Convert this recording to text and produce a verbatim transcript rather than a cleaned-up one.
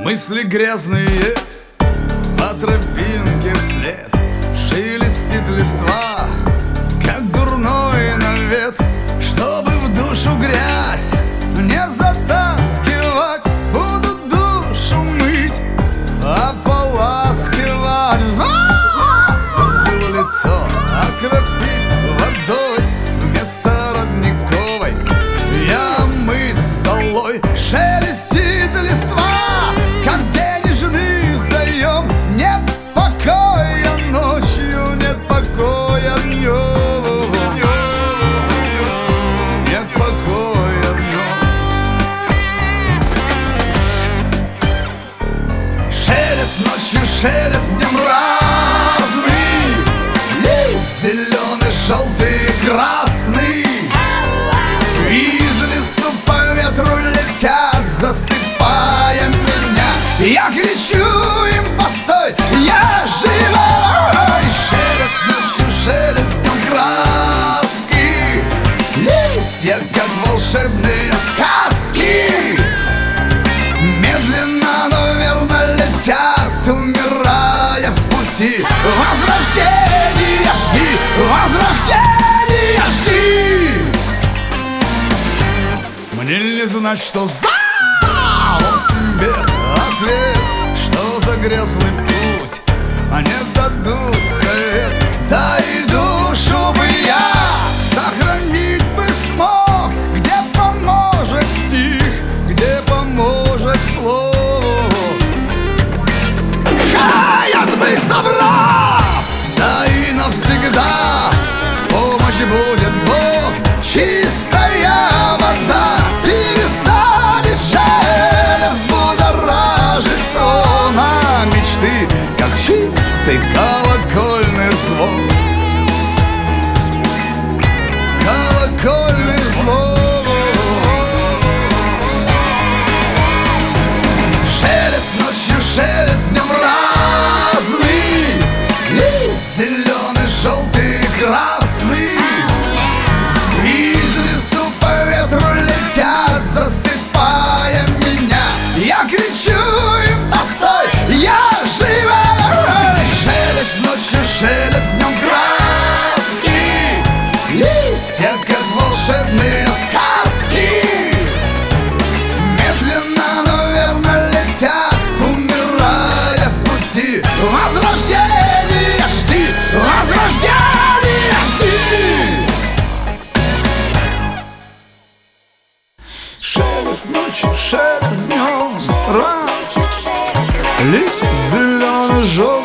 Мысли грязные по тропинке вслед, шелестит листва, как дурной навет. Чтобы в душу грязь не затаскивать, буду душу мыть, ополаскивать. Забыл лицо окропить водой, вместо родниковой я мыт золой. Шелестит листва, как денежный заем. Нет покоя ночью, нет покоя днем, нет покоя днем. Шелест ночью, шелест днем разный, лист зеленый, желтый, красный. Из лесу по ветру летят, засыпая меня. Я кричу им: постой, я живой! Шелест ночью, шелест днем краски, листья, как волшебные сказки. Медленно, но верно летят, умирая в пути. Возрождение жди, возрождение жди. Мне не знать, что за осень бед, ответ, что за грязный путь. Они дадут совет, да и душу бы я сохранить бы смог. Где поможет стих, где поможет слово. Хаят бы заброс, да и навсегда в помощи будет Бог. Чистая вода перестанет шелест будоражить сон, а мечты, как чистый колокольный звон. Колокольный звон. Шелест ночью, шелест днем разный, лист зеленый, желтый, красный. Из лесу по ветру летят, засыпая меня. Я кричу им: постой, я живой! Шелест ночью, шелест днем краски, листья, как волшебные сказки. Медленно, но верно летят, умирая в пути. Возрождение жди, возрождение жди. Шелест ночью, шелест днем, раз, лист зеленый, желтый.